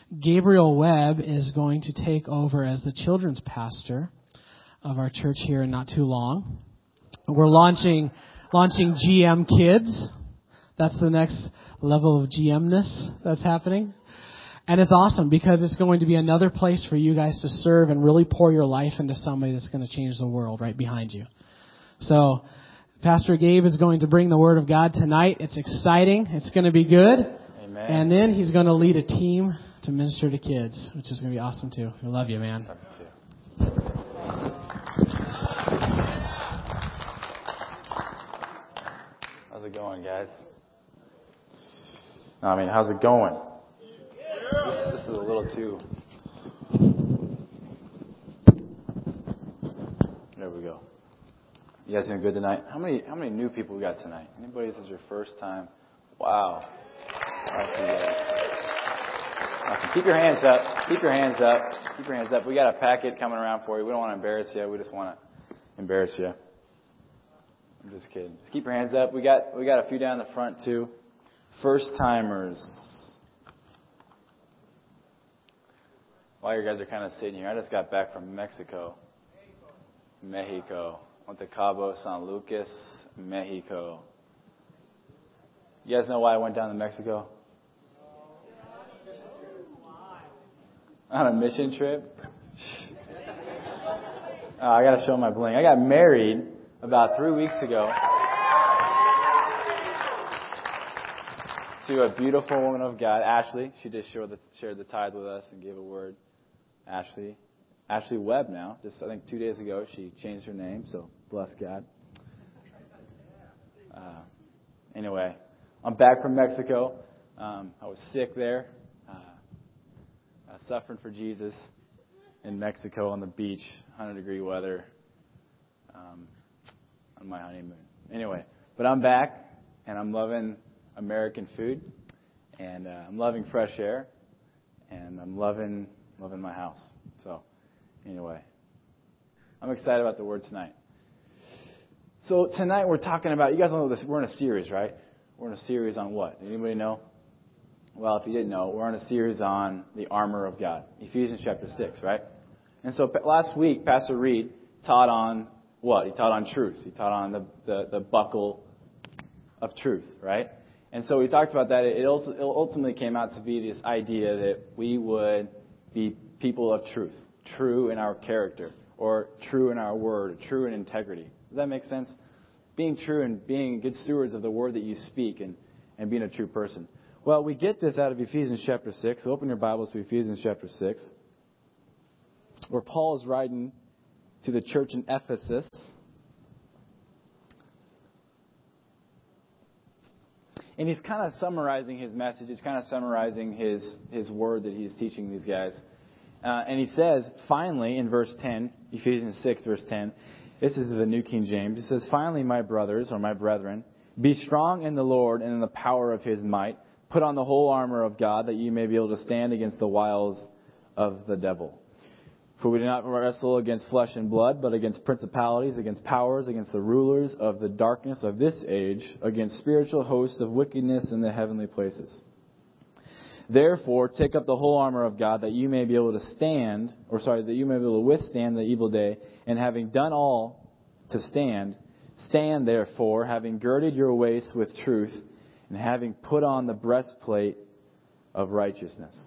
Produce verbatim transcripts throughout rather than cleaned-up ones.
Gabriel Webb is going to take over as the children's pastor of our church here in not too long. We're launching launching G M Kids. That's the next level of G M-ness that's happening. And it's awesome because it's going to be another place for you guys to serve and really pour your life into somebody that's going to change the world right behind you. So Pastor Gabe is going to bring the Word of God tonight. It's exciting. It's going to be good. Amen. And then he's going to lead a team to minister to kids, which is going to be awesome too. I love you, man. Love you too. How's it going, guys? No, I mean, how's it going? This, this is a little too... There we go. You guys doing good tonight? How many how many new people we got tonight? Anybody, this is your first time? Wow. Awesome, guys. Awesome. Keep your hands up. Keep your hands up. Keep your hands up. We got a packet coming around for you. We don't want to embarrass you. We just want to embarrass you. I'm just kidding. Just keep your hands up. We got we got a few down the front too. First timers. While you guys are kind of sitting here, I just got back from Mexico. Mexico. Went to Cabo San Lucas, Mexico. You guys know why I went down to Mexico? On a mission trip? Oh, I got to show my bling. I got married about three weeks ago to a beautiful woman of God, Ashley. She just shared the, shared the tithe with us and gave a word. Ashley. Ashley Webb now. Just, I think, two days ago, she changed her name, so bless God. Uh, anyway, I'm back from Mexico. Um, I was sick there, uh, uh, suffering for Jesus in Mexico on the beach, one hundred degree weather, um, on my honeymoon. Anyway, but I'm back, and I'm loving American food, and uh, I'm loving fresh air, and I'm loving loving my house. So, anyway, I'm excited about the Word tonight. So tonight we're talking about, you guys know this, we're in a series, right? We're in a series on what? Anybody know? Well, if you didn't know, we're in a series on the armor of God. Ephesians chapter six, right? And so last week, Pastor Reed taught on what? He taught on truth. He taught on the, the, the buckle of truth, right? And so we talked about that. It ultimately came out to be this idea that we would be people of truth, true in our character, or true in our word, or true in integrity. Does that make sense? Being true and being good stewards of the word that you speak and, and being a true person. Well, we get this out of Ephesians chapter six. So open your Bibles to Ephesians chapter six, where Paul is writing to the church in Ephesus. And he's kind of summarizing his message. He's kind of summarizing his, his word that he's teaching these guys. Uh, and he says, finally, in verse ten, Ephesians six, verse ten, this is the New King James. It says, finally, my brothers, or my brethren, be strong in the Lord and in the power of His might. Put on the whole armor of God, that you may be able to stand against the wiles of the devil. For we do not wrestle against flesh and blood, but against principalities, against powers, against the rulers of the darkness of this age, against spiritual hosts of wickedness in the heavenly places. Therefore, take up the whole armor of God, that you may be able to stand, or sorry, that you may be able to withstand the evil day, and having done all to stand, stand therefore, having girded your waist with truth, and having put on the breastplate of righteousness.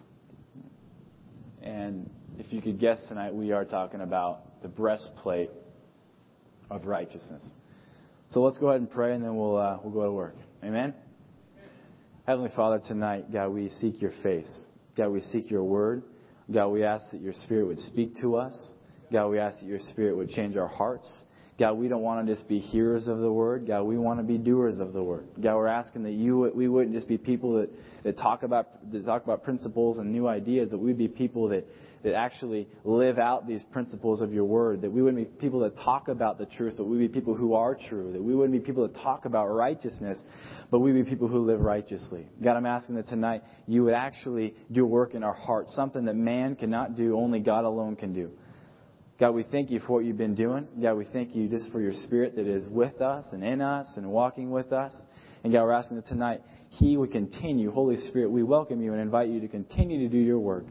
And if you could guess tonight, we are talking about the breastplate of righteousness. So let's go ahead and pray, and then we'll uh, we'll go to work. Amen? Heavenly Father, tonight, God, we seek your face. God, we seek your word. God, we ask that your Spirit would speak to us. God, we ask that your Spirit would change our hearts. God, we don't want to just be hearers of the word. God, we want to be doers of the word. God, we're asking that you we wouldn't just be people that, that talk about that talk about principles and new ideas, but we'd be people that that actually live out these principles of your word, that we wouldn't be people that talk about the truth, but we'd be people who are true, that we wouldn't be people that talk about righteousness, but we'd be people who live righteously. God, I'm asking that tonight you would actually do work in our hearts, something that man cannot do, only God alone can do. God, we thank you for what you've been doing. God, we thank you just for your Spirit that is with us and in us and walking with us. And God, we're asking that tonight He would continue. Holy Spirit, we welcome You and invite You to continue to do Your work.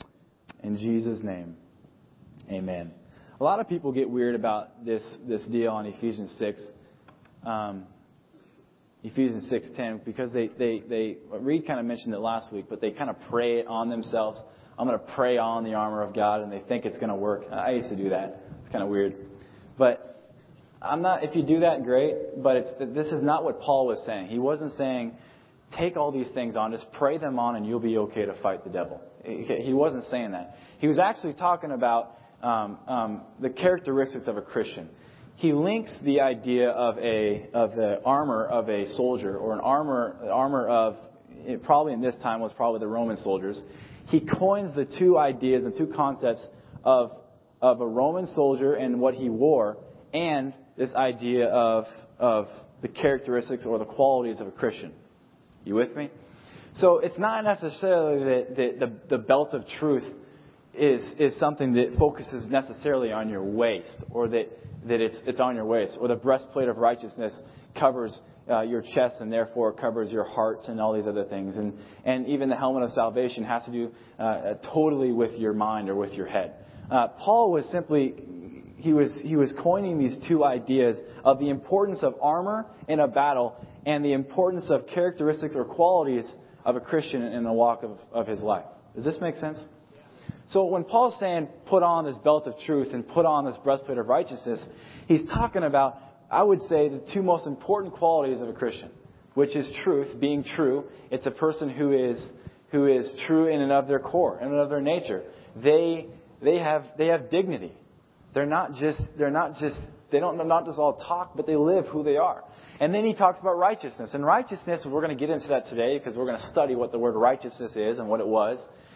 In Jesus' name, amen. A lot of people get weird about this, this deal on Ephesians six. Um, Ephesians six ten, because they, they, they, Reed kind of mentioned it last week, but they kind of pray it on themselves. I'm going to pray on the armor of God, and they think it's going to work. I used to do that. It's kind of weird. But I'm not, if you do that, great, but it's, this is not what Paul was saying. He wasn't saying, take all these things on, just pray them on, and you'll be okay to fight the devil. He wasn't saying that. He was actually talking about um, um, the characteristics of a Christian. He links the idea of a of the armor of a soldier, or an armor armor of, it probably in this time was probably the Roman soldiers. He coins the two ideas and two concepts of of a Roman soldier and what he wore, and this idea of of the characteristics or the qualities of a Christian. You with me? So it's not necessarily that the, the, the belt of truth is is something that focuses necessarily on your waist, or that, that it's it's on your waist, or the breastplate of righteousness covers uh, your chest and therefore covers your heart and all these other things. And, and even the helmet of salvation has to do uh, totally with your mind or with your head. Uh, Paul was simply, he was he was coining these two ideas of the importance of armor in a battle and the importance of characteristics or qualities of a Christian in the walk of, of his life. Does this make sense? So when Paul's saying, put on this belt of truth and put on this breastplate of righteousness, he's talking about, I would say, the two most important qualities of a Christian, which is truth, being true. It's a person who is who is true in and of their core, in and of their nature. They they have they have dignity. They're not just they're not just they don't not just all talk, but they live who they are. And then he talks about righteousness. And righteousness, we're going to get into that today because we're going to study what the word righteousness is and what it was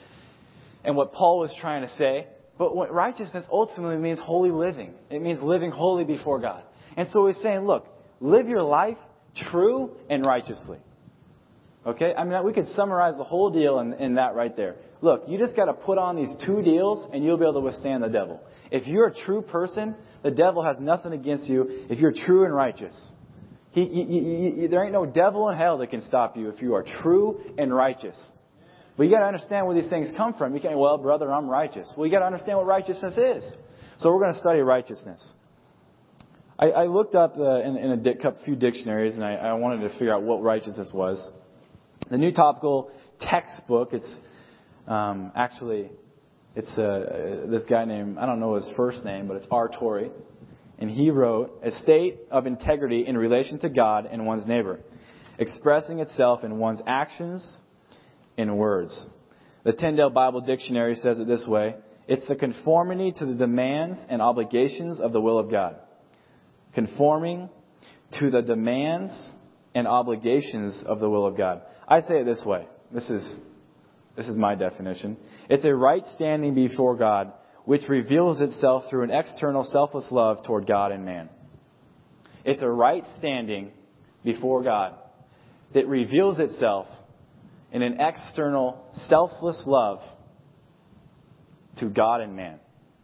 and what Paul was trying to say. But what righteousness ultimately means holy living. It means living holy before God. And so he's saying, look, live your life true and righteously. Okay? I mean, we could summarize the whole deal in, in that right there. Look, you just got to put on these two deals and you'll be able to withstand the devil. If you're a true person, the devil has nothing against you if you're true and righteous. He, he, he, he, there ain't no devil in hell that can stop you if you are true and righteous. But you got to understand where these things come from. You can't, well, brother, I'm righteous. Well, you got to understand what righteousness is. So we're going to study righteousness. I, I looked up uh, in, in a di- few dictionaries, and I, I wanted to figure out what righteousness was. The New Topical Textbook, it's um, actually, it's uh, this guy named, I don't know his first name, but it's R. Torrey. And he wrote, a state of integrity in relation to God and one's neighbor, expressing itself in one's actions and words. The Tyndale Bible Dictionary says it this way: it's the conformity to the demands and obligations of the will of God. Conforming to the demands and obligations of the will of God. I say it this way. This is, this is my definition. It's a right standing before God which reveals itself through an external selfless love toward God and man. It's a right standing before God that reveals itself in an external selfless love to God and man.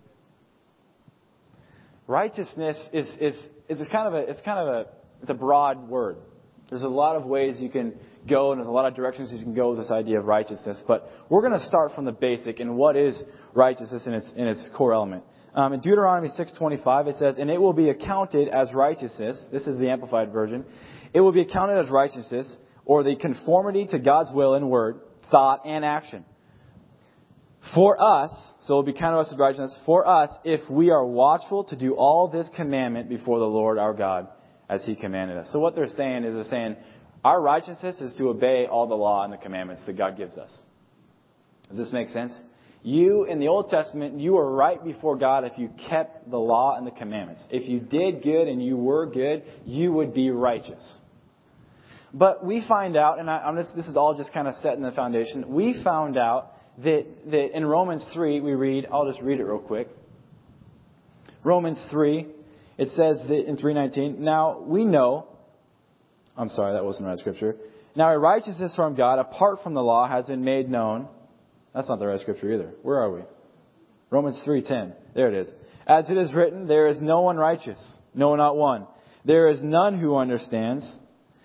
Righteousness is is is kind of a it's kind of a it's a broad word. There's a lot of ways you can go, and there's a lot of directions you can go with this idea of righteousness. But we're going to start from the basic and what is righteousness in its in its core element. Um, in Deuteronomy six twenty-five, it says, "And it will be accounted as righteousness." This is the Amplified Version. It will be accounted as righteousness, or the conformity to God's will in word, thought, and action. For us, so it will be counted us as righteousness, for us, if we are watchful to do all this commandment before the Lord our God, as He commanded us. So what they're saying is they're saying, our righteousness is to obey all the law and the commandments that God gives us. Does this make sense? You, in the Old Testament, you were right before God if you kept the law and the commandments. If you did good and you were good, you would be righteous. But we find out, and I, this, this is all just kind of set in the foundation, we found out that, that in Romans three, we read, I'll just read it real quick. Romans three, it says that in three nineteen, now we know, I'm sorry, that wasn't the right scripture. Now a righteousness from God, apart from the law, has been made known. That's not the right scripture either. Where are we? Romans three ten. There it is. As it is written, there is no one righteous, no, not one. There is none who understands.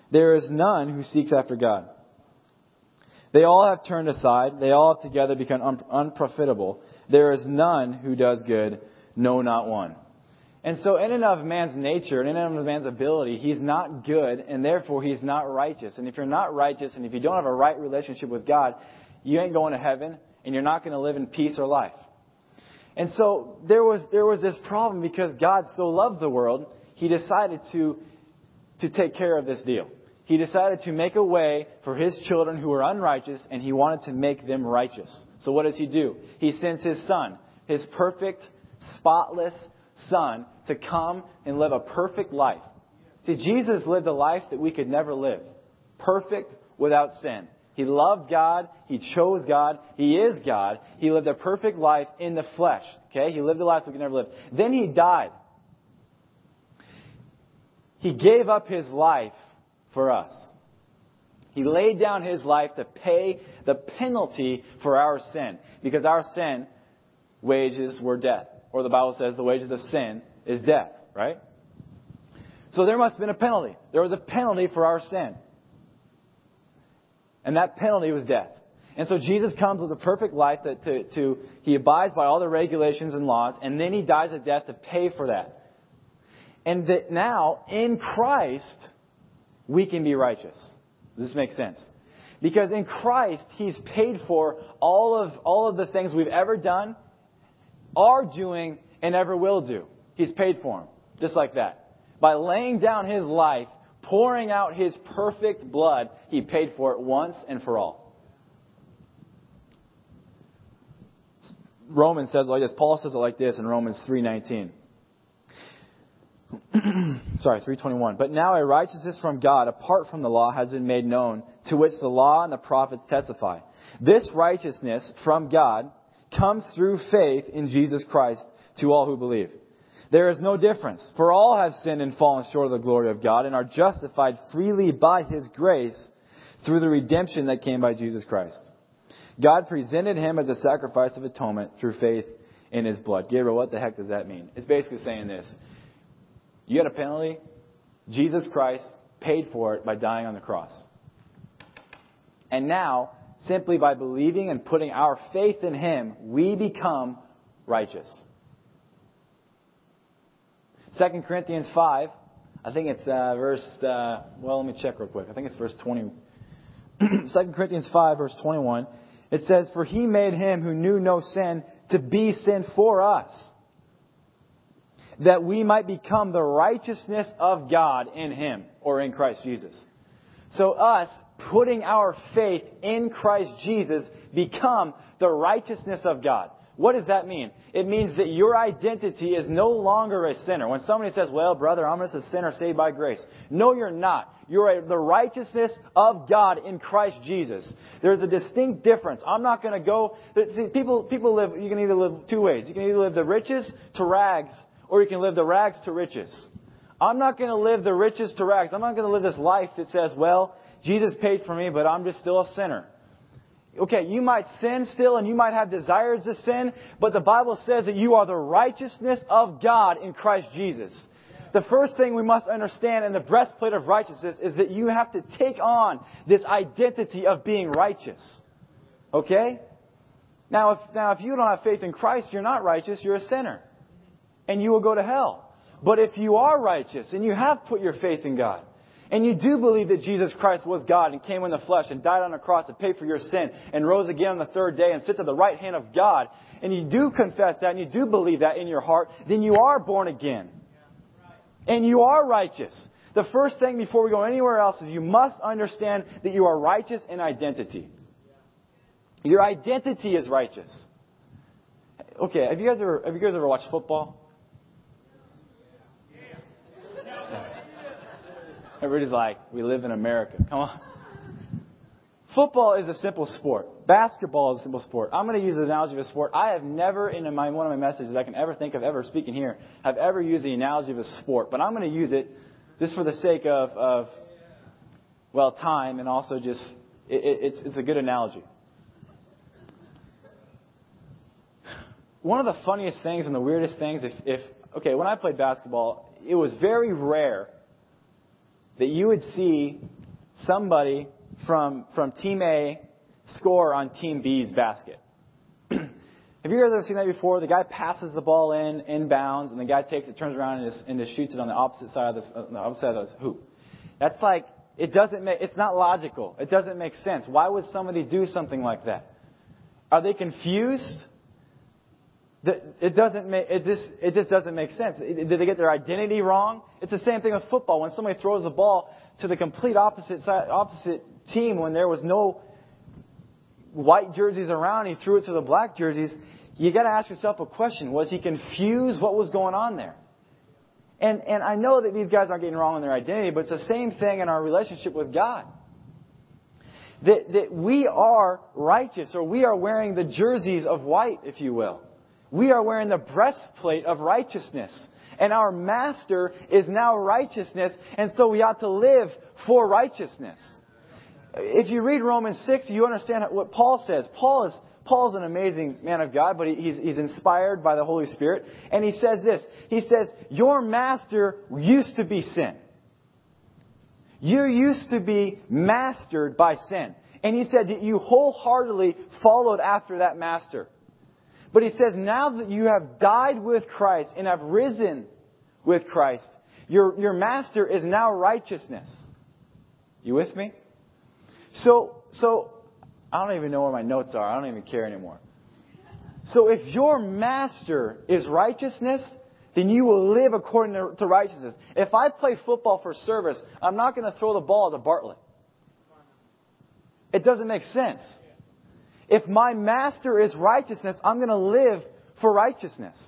There is none who seeks after God. They all have turned aside. They all have together become un- unprofitable. There is none who does good, no, not one. And so in and of man's nature, in and of man's ability, he's not good, and therefore he's not righteous. And if you're not righteous, and if you don't have a right relationship with God, you ain't going to heaven, and you're not going to live in peace or life. And so there was there was this problem because God so loved the world, He decided to to take care of this deal. He decided to make a way for His children who were unrighteous, and He wanted to make them righteous. So what does He do? He sends His Son, His perfect, spotless Son, to come and live a perfect life. See, Jesus lived a life that we could never live. Perfect, without sin. He loved God. He chose God. He is God. He lived a perfect life in the flesh. Okay? He lived a life we could never live. Then He died. He gave up His life for us. He laid down His life to pay the penalty for our sin. Because our sin wages were death. Or the Bible says the wages of sin is death, right? So there must have been a penalty. There was a penalty for our sin. And that penalty was death. And so Jesus comes with a perfect life that to, to He abides by all the regulations and laws, and then He dies a death to pay for that. And that now, in Christ, we can be righteous. Does this make sense? Because in Christ, He's paid for all of all of the things we've ever done, are doing, and ever will do. He's paid for them. Just like that. By laying down His life, pouring out His perfect blood, He paid for it once and for all. Romans says it like this. Paul says it like this in Romans three nineteen. Sorry, three twenty-one. But now a righteousness from God, apart from the law, has been made known, to which the law and the prophets testify. This righteousness from God comes through faith in Jesus Christ to all who believe. There is no difference, for all have sinned and fallen short of the glory of God and are justified freely by His grace through the redemption that came by Jesus Christ. God presented Him as a sacrifice of atonement through faith in His blood. Gabriel, what the heck does that mean? It's basically saying this. You had a penalty. Jesus Christ paid for it by dying on the cross. And now, simply by believing and putting our faith in Him, we become righteous. Second Corinthians five, I think it's uh, verse, uh, well, let me check real quick. I think it's verse twenty. Second Corinthians five, verse twenty-one. It says, for He made Him who knew no sin to be sin for us, that we might become the righteousness of God in Him, or in Christ Jesus. So us putting our faith in Christ Jesus become the righteousness of God. What does that mean? It means that your identity is no longer a sinner. When somebody says, well, brother, I'm just a sinner saved by grace. No, you're not. You're a, the righteousness of God in Christ Jesus. There's a distinct difference. I'm not going to go... See, people, people live... You can either live two ways. You can either live the riches to rags, or you can live the rags to riches. I'm not going to live the riches to rags. I'm not going to live this life that says, well, Jesus paid for me, but I'm just still a sinner. Okay, you might sin still and you might have desires to sin, but the Bible says that you are the righteousness of God in Christ Jesus. The first thing we must understand in the breastplate of righteousness is that you have to take on this identity of being righteous. Okay? Now, if, now, if you don't have faith in Christ, you're not righteous, you're a sinner. And you will go to hell. But if you are righteous and you have put your faith in God, and you do believe that Jesus Christ was God and came in the flesh and died on the cross to pay for your sin and rose again on the third day and sits at the right hand of God, and you do confess that and you do believe that in your heart, then you are born again. And you are righteous. The first thing before we go anywhere else is you must understand that you are righteous in identity. Your identity is righteous. Okay, have you guys ever have you guys ever watched football? Everybody's like, we live in America. Come on. Football is a simple sport. Basketball is a simple sport. I'm going to use the analogy of a sport. I have never, in my, one of my messages I can ever think of ever speaking here, have ever used the analogy of a sport. But I'm going to use it just for the sake of, of well, time and also just, it, it, it's, it's a good analogy. One of the funniest things and the weirdest things, if, if okay, when I played basketball, it was very rare that you would see somebody from, from Team A score on Team B's basket. Have you guys ever seen that before? The guy passes the ball in, inbounds, and the guy takes it, turns around, and just, and just shoots it on the opposite side of the, on the opposite side of the hoop. That's like, it doesn't make, it's not logical. It doesn't make sense. Why would somebody do something like that? Are they confused? It doesn't make, it just, it just doesn't make sense. Did they get their identity wrong? It's the same thing with football. When somebody throws a ball to the complete opposite side, opposite team, when there was no white jerseys around, he threw it to the black jerseys. You got to ask yourself a question: was he confused? What was going on there? And and I know that these guys aren't getting wrong in their identity, but it's the same thing in our relationship with God. That that we are righteous, or we are wearing the jerseys of white, if you will. We are wearing the breastplate of righteousness. And our master is now righteousness, and so we ought to live for righteousness. If you read Romans six, you understand what Paul says. Paul is Paul's an amazing man of God, but he's, he's inspired by the Holy Spirit. And he says this. He says, your master used to be sin. You used to be mastered by sin. And he said that you wholeheartedly followed after that master. But he says, now that you have died with Christ and have risen with Christ, your, your master is now righteousness. You with me? So, so, I don't even know where my notes are. I don't even care anymore. So if your master is righteousness, then you will live according to, to righteousness. If I play football for service, I'm not going to throw the ball to Bartlett. It doesn't make sense. If my master is righteousness, I'm going to live for righteousness.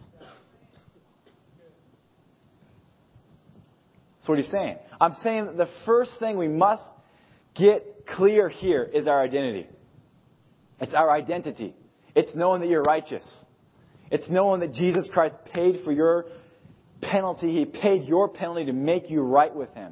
That's what he's saying. I'm saying that the first thing we must get clear here is our identity. It's our identity. It's knowing that you're righteous. It's knowing that Jesus Christ paid for your penalty. He paid your penalty to make you right with Him.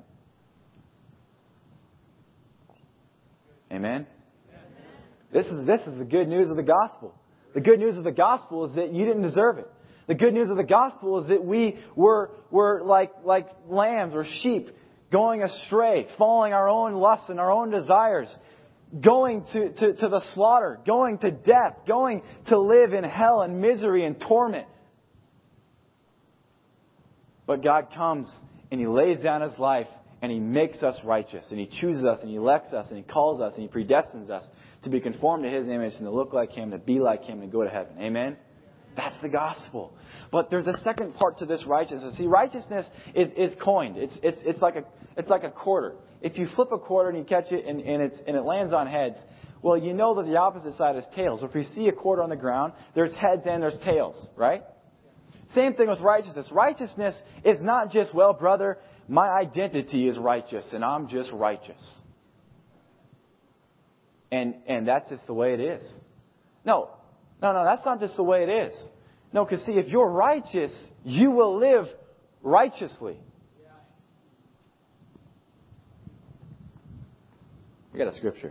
Amen? This is, this is the good news of the gospel. The good news of the gospel is that you didn't deserve it. The good news of the gospel is that we were, were like, like lambs or sheep going astray, following our own lusts and our own desires, going to, to, to the slaughter, going to death, going to live in hell and misery and torment. But God comes and He lays down His life and He makes us righteous, and He chooses us and He elects us and He calls us and He predestines us to be conformed to His image and to look like Him, to be like Him, and go to heaven. Amen? That's the gospel. But there's a second part to this righteousness. See, righteousness is, is coined. It's, it's, it's, like a, it's like a quarter. If you flip a quarter and you catch it and, and, it's, and it lands on heads, well, you know that the opposite side is tails. So if you see a quarter on the ground, there's heads and there's tails, right? Same thing with righteousness. Righteousness is not just, well, brother, my identity is righteous and I'm just righteous. And and that's just the way it is. No, no, no, that's not just the way it is. No, because see, if you're righteous, you will live righteously. We got a scripture.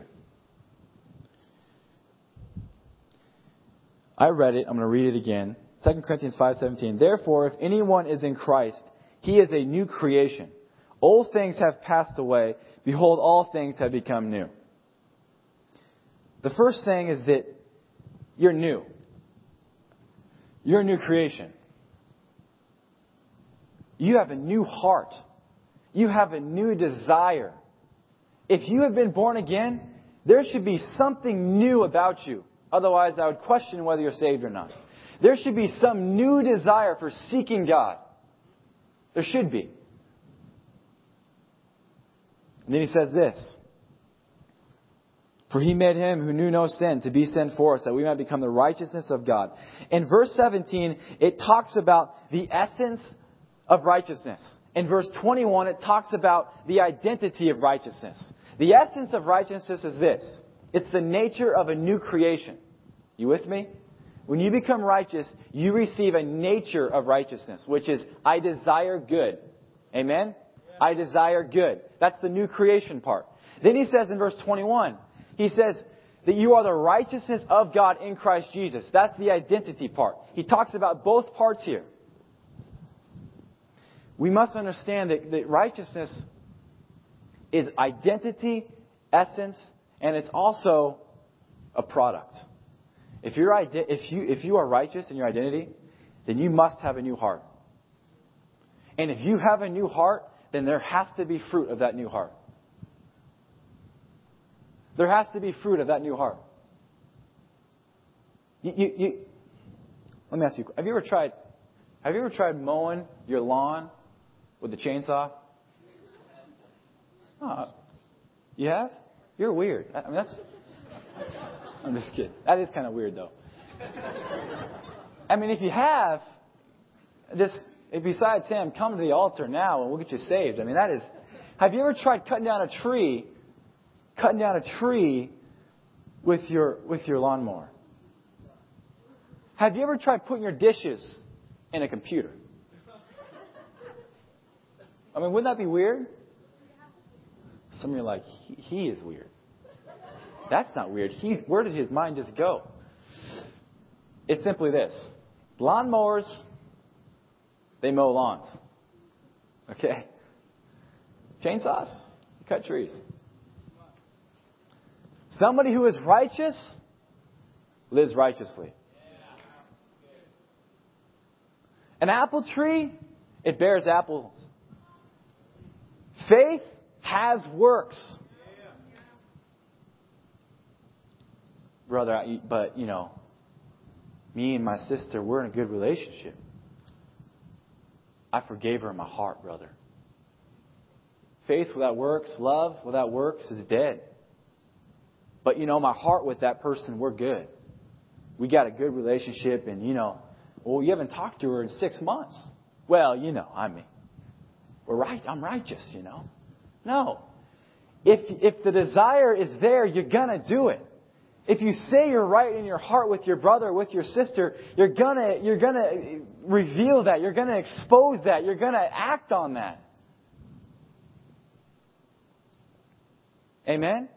I read it. I'm going to read it again. Second Corinthians five seventeen. Therefore, if anyone is in Christ, he is a new creation. Old things have passed away. Behold, all things have become new. The first thing is that you're new. You're a new creation. You have a new heart. You have a new desire. If you have been born again, there should be something new about you. Otherwise, I would question whether you're saved or not. There should be some new desire for seeking God. There should be. And then he says this. For He made Him who knew no sin to be sin for us, that we might become the righteousness of God. In verse seventeen, it talks about the essence of righteousness. In verse twenty-one, it talks about the identity of righteousness. The essence of righteousness is this. It's the nature of a new creation. You with me? When you become righteous, you receive a nature of righteousness, which is, I desire good. Amen? Yeah. I desire good. That's the new creation part. Then he says in verse twenty-one, he says that you are the righteousness of God in Christ Jesus. That's the identity part. He talks about both parts here. We must understand that, that righteousness is identity, essence, and it's also a product. If you're ide- if you if you are righteous in your identity, then you must have a new heart. And if you have a new heart, then there has to be fruit of that new heart. There has to be fruit of that new heart. You, you, you, let me ask you, have you ever tried, have you ever tried mowing your lawn with a chainsaw? Oh, you have? You're weird. I mean, that's, I'm just kidding. That is kind of weird, though. I mean, if you have, just, besides Sam, come to the altar now and we'll get you saved. I mean, that is, have you ever tried cutting down a tree, cutting down a tree with your, with your lawnmower? Have you ever tried putting your dishes in a computer? I mean, wouldn't that be weird? Some of you are like, he, he is weird. That's not weird. He's, where did his mind just go? It's simply this. Lawnmowers, they mow lawns. Okay? Chainsaws, you cut trees. Somebody who is righteous lives righteously. An apple tree, it bears apples. Faith has works. Brother, but, you know, me and my sister, we're in a good relationship. I forgave her in my heart, brother. Faith without works, love without works is dead. But, you know, my heart with that person, we're good. We got a good relationship and, you know, well, you haven't talked to her in six months. Well, you know, I mean, we're right. I'm righteous, you know. No. If if the desire is there, you're going to do it. If you say you're right in your heart with your brother, with your sister, you're going to you're going to reveal that. You're going to expose that. You're going to act on that. Amen?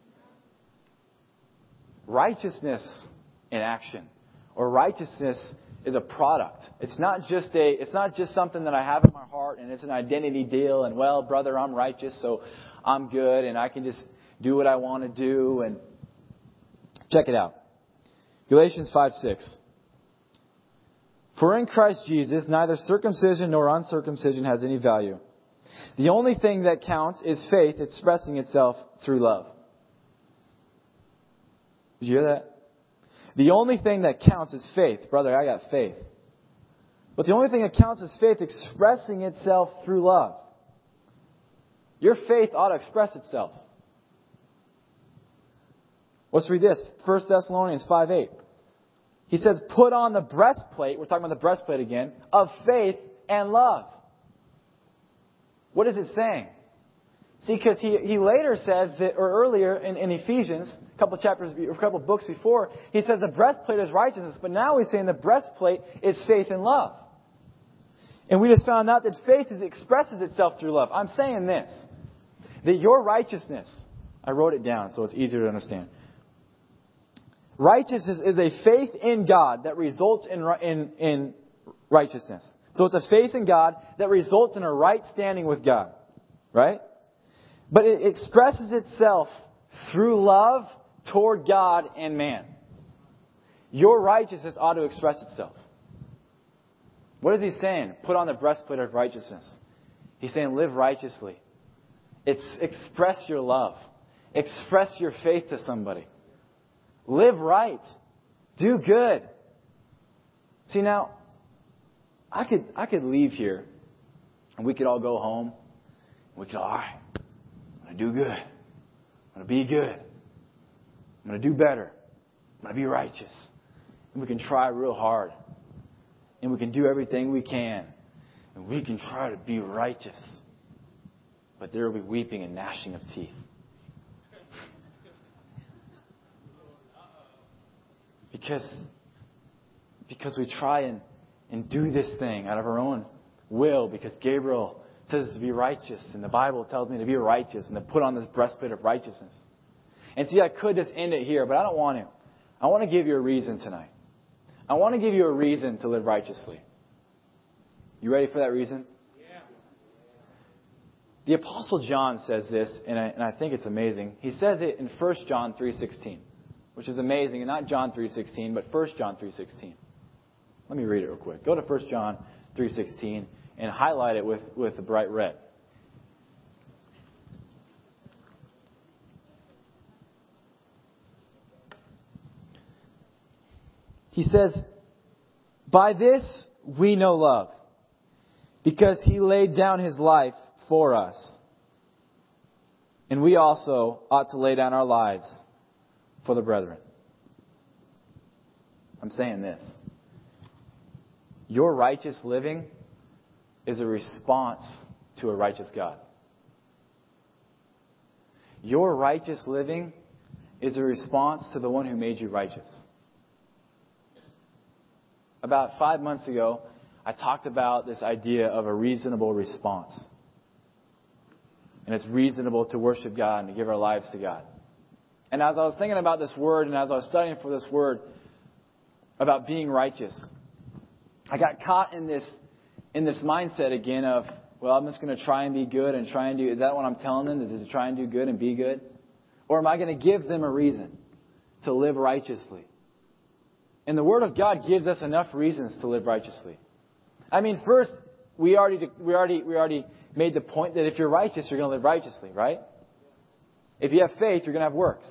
Righteousness in action, or righteousness is a product. It's not just a it's not just something that I have in my heart and it's an identity deal and, well, brother, I'm righteous, so I'm good and I can just do what I want to do. And check it out. Galatians five six. For in Christ Jesus neither circumcision nor uncircumcision has any value. The only thing that counts is faith expressing itself through love. Did you hear that? The only thing that counts is faith. Brother, I got faith. But the only thing that counts is faith expressing itself through love. Your faith ought to express itself. Let's read this. First Thessalonians five eight. He says, put on the breastplate, we're talking about the breastplate again, of faith and love. What is it saying? See, because he, he later says that, or earlier in, in Ephesians, a couple chapters, a couple books before, he says the breastplate is righteousness, but now he's saying the breastplate is faith and love. And we just found out that faith is, expresses itself through love. I'm saying this, that your righteousness, I wrote it down so it's easier to understand. Righteousness is a faith in God that results in, in, in righteousness. So it's a faith in God that results in a right standing with God. Right? But it expresses itself through love toward God and man. Your righteousness ought to express itself. What is he saying? Put on the breastplate of righteousness. He's saying live righteously. It's express your love. Express your faith to somebody. Live right. Do good. See, now, I could I could leave here and we could all go home. We could all, all right, I'm going to do good. I'm going to be good. I'm going to do better. I'm going to be righteous. And we can try real hard. And we can do everything we can. And we can try to be righteous. But there will be weeping and gnashing of teeth. Because, because we try and, and do this thing out of our own will. Because Gabriel says to be righteous, and the Bible tells me to be righteous and to put on this breastplate of righteousness. And see, I could just end it here, but I don't want to. I want to give you a reason tonight. I want to give you a reason to live righteously. You ready for that reason? Yeah. The Apostle John says this, and I, and I think it's amazing. He says it in First John three sixteen, which is amazing. And not John three sixteen, but First John three sixteen. Let me read it real quick. Go to First John three sixteen and highlight it with, with the bright red. He says, "By this we know love, because He laid down His life for us. And we also ought to lay down our lives for the brethren." I'm saying this. Your righteous living is a response to a righteous God. Your righteous living is a response to the one who made you righteous. About five months ago, I talked about this idea of a reasonable response. And it's reasonable to worship God and to give our lives to God. And as I was thinking about this word, and as I was studying for this word about being righteous, I got caught in this in this mindset again of, well, I'm just going to try and be good and try and do, is that what I'm telling them? Is it to try and do good and be good? Or am I going to give them a reason to live righteously? And the Word of God gives us enough reasons to live righteously. I mean, first, we already we already we already made the point that if you're righteous, you're going to live righteously, right? If you have faith, you're going to have works.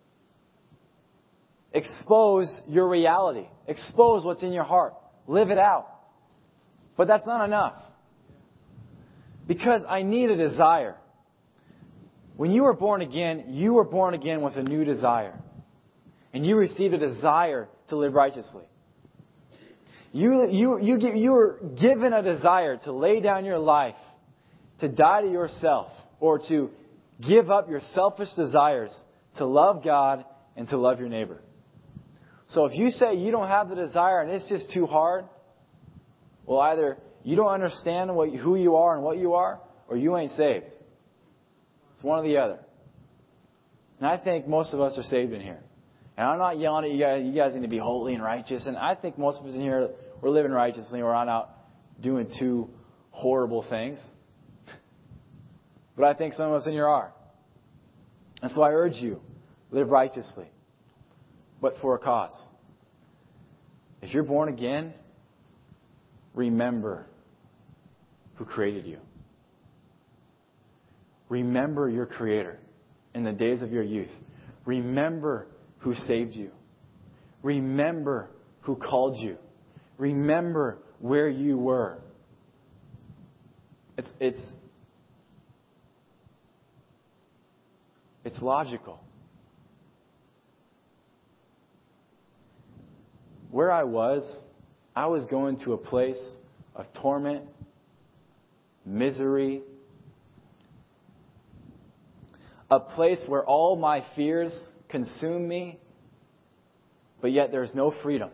Expose your reality. Expose what's in your heart. Live it out. But that's not enough. Because I need a desire. When you were born again, you were born again with a new desire. And you received a desire to live righteously. You, you, you, you were given a desire to lay down your life, to die to yourself, or to give up your selfish desires to love God and to love your neighbor. So if you say you don't have the desire and it's just too hard, well, either you don't understand what, who you are and what you are, or you ain't saved. It's one or the other. And I think most of us are saved in here. And I'm not yelling at you guys, you guys need to be holy and righteous. And I think most of us in here, we're living righteously. We're not out doing two horrible things. But I think some of us in here are. And so I urge you, live righteously. But for a cause. If you're born again, remember who created you. Remember your Creator in the days of your youth. Remember who saved you. Remember who called you. Remember where you were. It's it's it's logical. Where I was, I was going to a place of torment, misery, a place where all my fears consume me, but yet there's no freedom.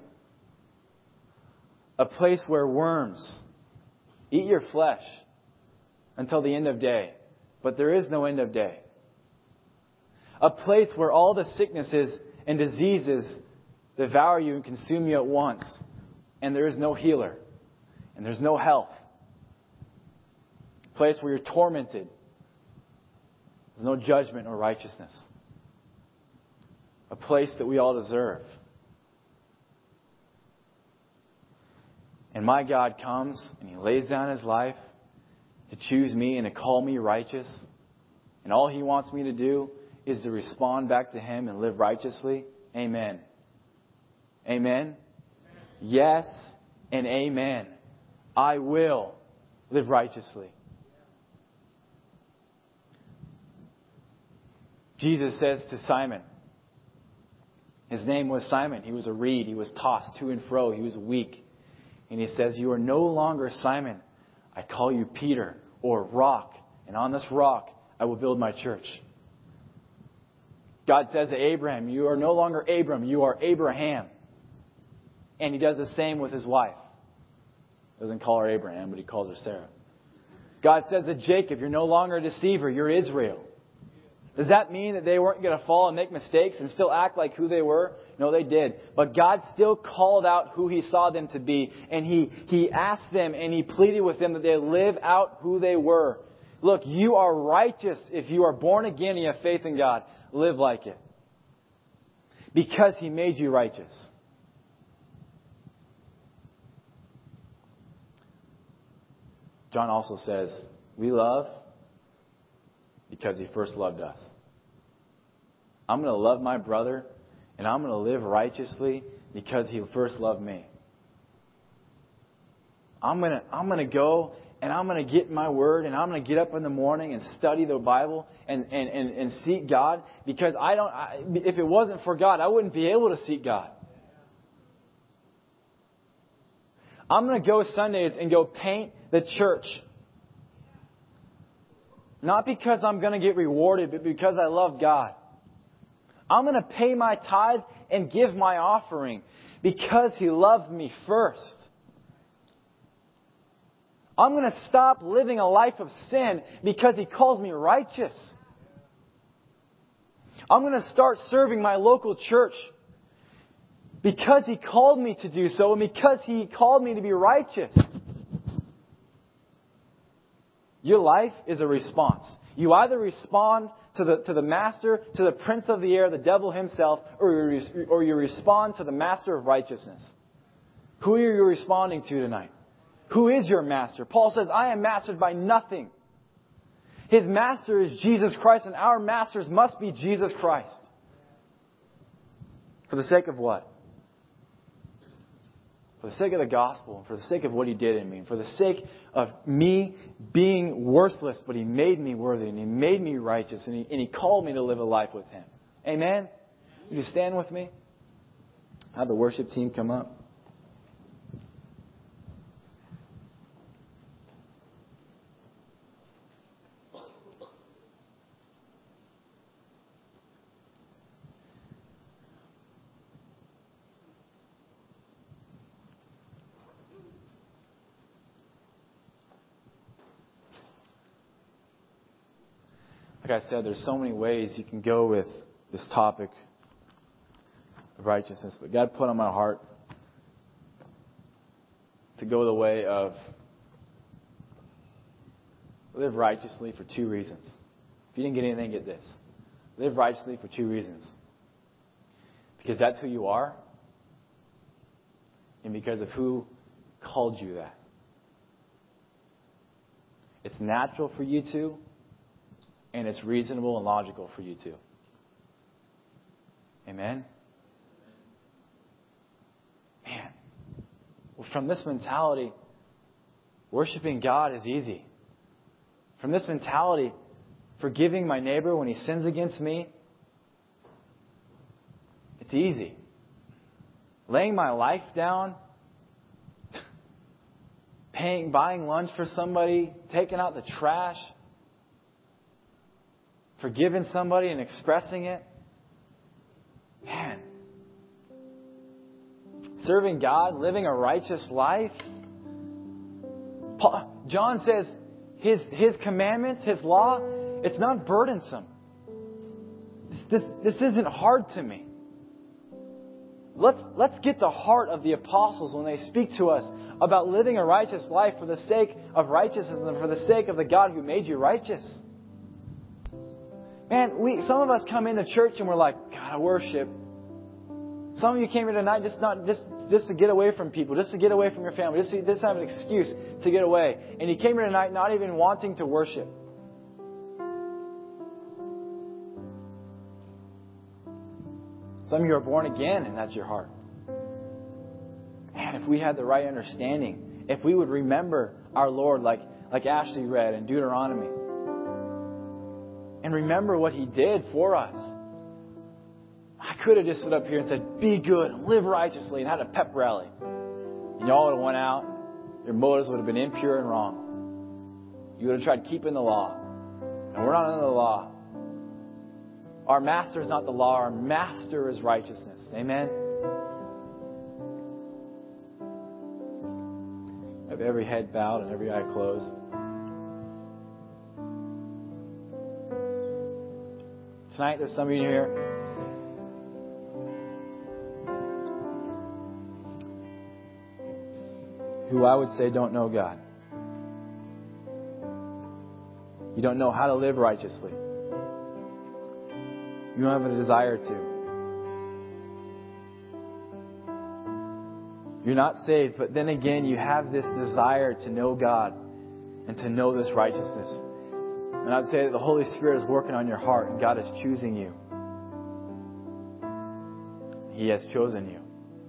A place where worms eat your flesh until the end of day, but there is no end of day. A place where all the sicknesses and diseases devour you and consume you at once, and there is no healer, and there's no health. A place where you're tormented. There's no judgment or righteousness. A place that we all deserve. And my God comes and He lays down His life to choose me and to call me righteous. And all He wants me to do is to respond back to Him and live righteously. Amen. Amen. Yes and amen. I will live righteously. Jesus says to Simon, his name was Simon. He was a reed. He was tossed to and fro. He was weak. And He says, you are no longer Simon. I call you Peter, or rock. And on this rock, I will build my church. God says to Abraham, you are no longer Abram. You are Abraham. And He does the same with His wife. Doesn't call her Abraham, but He calls her Sarah. God says to Jacob, you're no longer a deceiver. You're Israel. Does that mean that they weren't going to fall and make mistakes and still act like who they were? No, they did. But God still called out who He saw them to be. And He, he asked them and He pleaded with them that they live out who they were. Look, you are righteous if you are born again and you have faith in God. Live like it. Because He made you righteous. John also says, we love because He first loved us. I'm going to love my brother and I'm going to live righteously because he first loved me. I'm going to, I'm going to go and I'm going to get in my word and I'm going to get up in the morning and study the Bible and, and, and, and seek God because I don't, I, if it wasn't for God, I wouldn't be able to seek God. I'm going to go Sundays and go paint the church. Not because I'm going to get rewarded, but because I love God. I'm going to pay my tithe and give my offering because He loved me first. I'm going to stop living a life of sin because He calls me righteous. I'm going to start serving my local church because He called me to do so and because He called me to be righteous. Your life is a response. You either respond to the to the master, to the prince of the air, the devil himself, or you, or you respond to the master of righteousness. Who are you responding to tonight? Who is your master? Paul says, I am mastered by nothing. His master is Jesus Christ, and our masters must be Jesus Christ. For the sake of what? For the sake of the gospel, and for the sake of what He did in me, and for the sake of me being worthless, but He made me worthy, and He made me righteous, and He, and he called me to live a life with Him. Amen? Will you stand with me? Have the worship team come up. Like I said, there's so many ways you can go with this topic of righteousness. But God put on my heart to go the way of live righteously for two reasons. If you didn't get anything, get this. Live righteously for two reasons. Because that's who you are. And because of who called you that. It's natural for you to. And it's reasonable and logical for you too. Amen? Man. Well, from this mentality, worshiping God is easy. From this mentality, forgiving my neighbor when he sins against me, it's easy. Laying my life down, paying, buying lunch for somebody, taking out the trash, forgiving somebody and expressing it. Man. Serving God, living a righteous life. Paul, John says his, his commandments, His law, it's not burdensome. This, this, this isn't hard to me. Let's, let's get the heart of the apostles when they speak to us about living a righteous life for the sake of righteousness and for the sake of the God who made you righteous. Man, we some of us come into church and we're like, God, I worship. Some of you came here tonight just not just just to get away from people, just to get away from your family, just to, just to have an excuse to get away. And you came here tonight not even wanting to worship. Some of you are born again and that's your heart. Man, if we had the right understanding, if we would remember our Lord like, like Ashley read in Deuteronomy, and remember what He did for us. I could have just stood up here and said, be good and live righteously and had a pep rally. And y'all would have went out. Your motives would have been impure and wrong. You would have tried keeping the law. And we're not under the law. Our master is not the law. Our master is righteousness. Amen? Have every head bowed and every eye closed. Tonight, there's some of you here who I would say don't know God. You don't know how to live righteously. You don't have a desire to. You're not saved, but then again, you have this desire to know God and to know this righteousness. And I'd say that the Holy Spirit is working on your heart and God is choosing you. He has chosen you.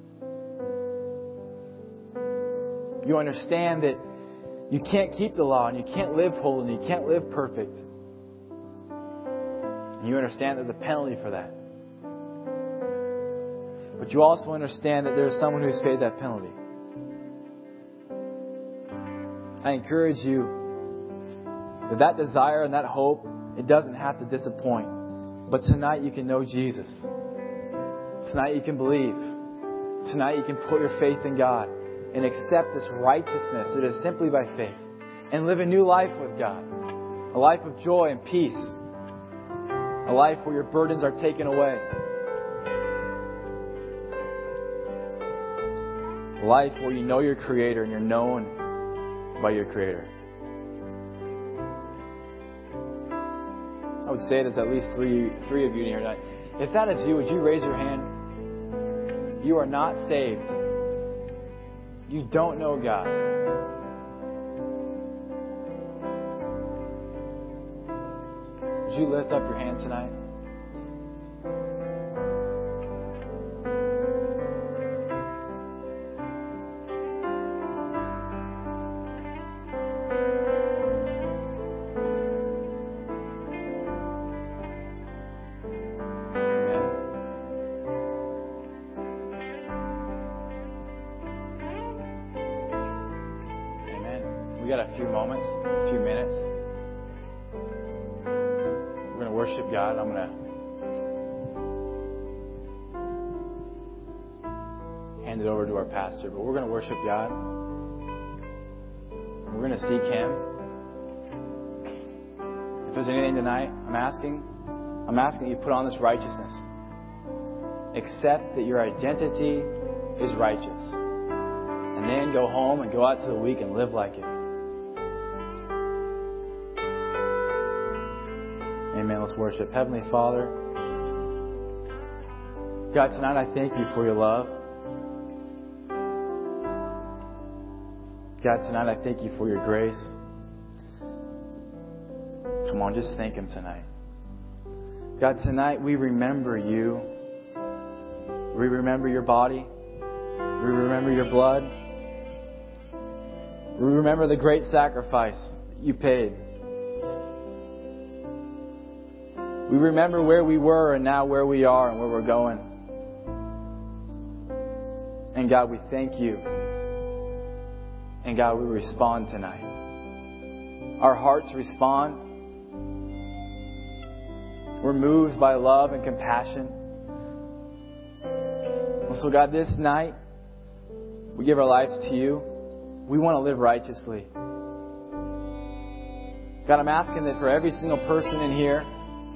You understand that you can't keep the law and you can't live holy and you can't live perfect. And you understand there's a penalty for that. But you also understand that there's someone who's paid that penalty. I encourage you that that desire and that hope, it doesn't have to disappoint. But tonight you can know Jesus. Tonight you can believe. Tonight you can put your faith in God and accept this righteousness that is simply by faith and live a new life with God. A life of joy and peace. A life where your burdens are taken away. A life where you know your Creator and you're known by your Creator. I would say there's at least three three of you in here tonight. If that is you, would you raise your hand? You are not saved. You don't know God. Would you lift up your hand tonight? We got a few moments, a few minutes. We're going to worship God. I'm going to hand it over to our pastor, but we're going to worship God. We're going to seek Him. If there's anything tonight, I'm asking, I'm asking that you put on this righteousness. Accept that your identity is righteous. And then go home and go out to the week and live like it. Amen. Let's worship. Heavenly Father, God, tonight I thank you for your love. God, tonight I thank you for your grace. Come on, just thank Him tonight. God, tonight we remember you. We remember your body. We remember your blood. We remember the great sacrifice you paid. We remember where we were and now where we are and where we're going. And God, we thank you. And God, we respond tonight. Our hearts respond. We're moved by love and compassion. And so God, this night, we give our lives to you. We want to live righteously. God, I'm asking that for every single person in here,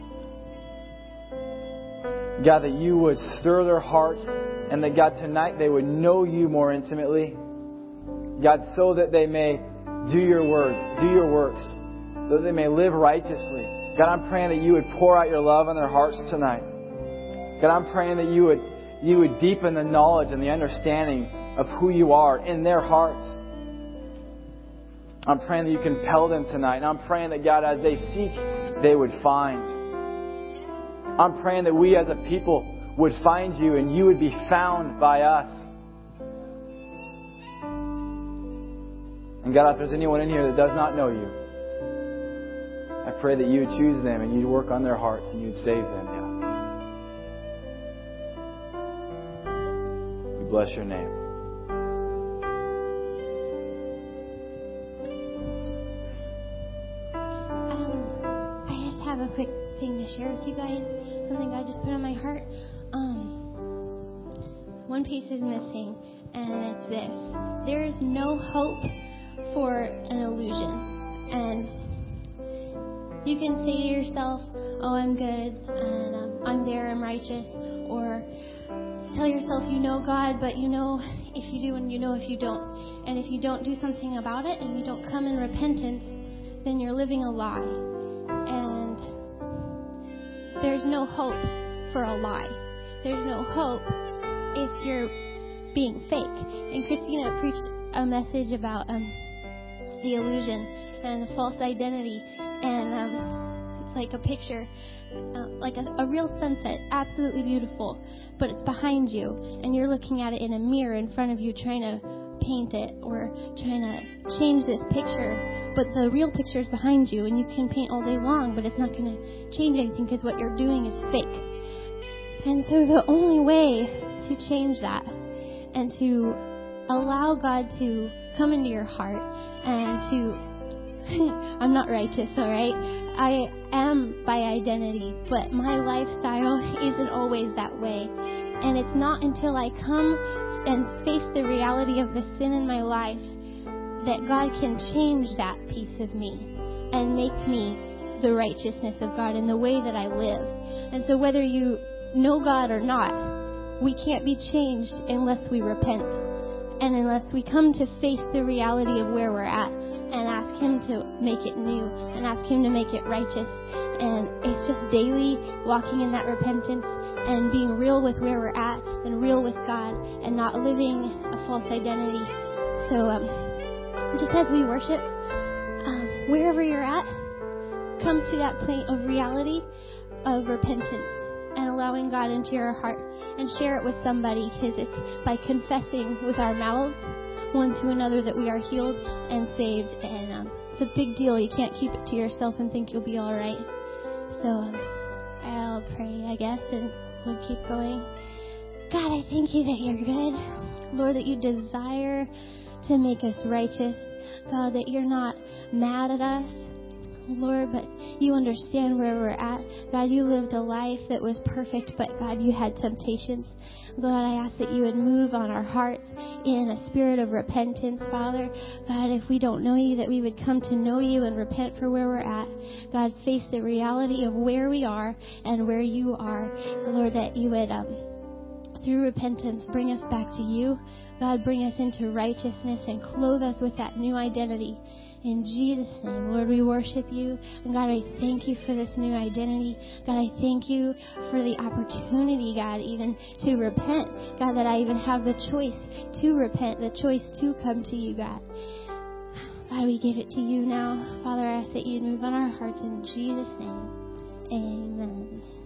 God, that you would stir their hearts and that, God, tonight they would know you more intimately. God, so that they may do your word, do your works, so that they may live righteously. God, I'm praying that you would pour out your love on their hearts tonight. God, I'm praying that you would, you would deepen the knowledge and the understanding of who you are in their hearts. I'm praying that you compel them tonight. And I'm praying that, God, as they seek, they would find. I'm praying that we as a people would find you and you would be found by us. And God, if there's anyone in here that does not know you, I pray that you would choose them and you'd work on their hearts and you'd save them, God. We bless your name. Um, I just have a quick thing to share with you guys. Something God just put on my heart. Um, one piece is missing, and it's this: there is no hope for an illusion. And you can say to yourself, "Oh, I'm good, and um, I'm there, I'm righteous," or tell yourself you know God, but you know if you do, and you know if you don't. And if you don't do something about it, and you don't come in repentance, then you're living a lie. And there's no hope for a lie. There's no hope if you're being fake. And Christina preached a message about um, the illusion and the false identity. And um, it's like a picture, uh, like a, a real sunset, absolutely beautiful, but it's behind you, and you're looking at it in a mirror in front of you, trying to paint it or trying to change this picture, but the real picture is behind you, and you can paint all day long, but it's not going to change anything because what you're doing is fake. And so the only way to change that and to allow God to come into your heart and to I'm not righteous, all right? I am by identity, but my lifestyle isn't always that way. And it's not until I come and face the reality of the sin in my life that God can change that piece of me and make me the righteousness of God in the way that I live. And so whether you know God or not, we can't be changed unless we repent. And unless we come to face the reality of where we're at and ask Him to make it new and ask Him to make it righteous. And it's just daily walking in that repentance and being real with where we're at and real with God and not living a false identity. So um, just as we worship, um, wherever you're at, come to that point of reality of repentance and allowing God into your heart and share it with somebody, because it's by confessing with our mouths one to another that we are healed and saved. And um, it's a big deal. You can't keep it to yourself and think you'll be all right. So um, I'll pray, I guess, and we'll keep going. God, I thank you that you're good. Lord, that you desire to make us righteous. God, that you're not mad at us, Lord, but you understand where we're at. God, you lived a life that was perfect, but God, you had temptations. God, I ask that you would move on our hearts in a spirit of repentance, Father. God, if we don't know you, that we would come to know you and repent for where we're at. God, face the reality of where we are and where you are. Lord, that you would, um, through repentance, bring us back to you. God, bring us into righteousness and clothe us with that new identity. In Jesus' name, Lord, we worship you. And God, I thank you for this new identity. God, I thank you for the opportunity, God, even to repent. God, that I even have the choice to repent, the choice to come to you, God. God, we give it to you now. Father, I ask that you'd move on our hearts in Jesus' name. Amen.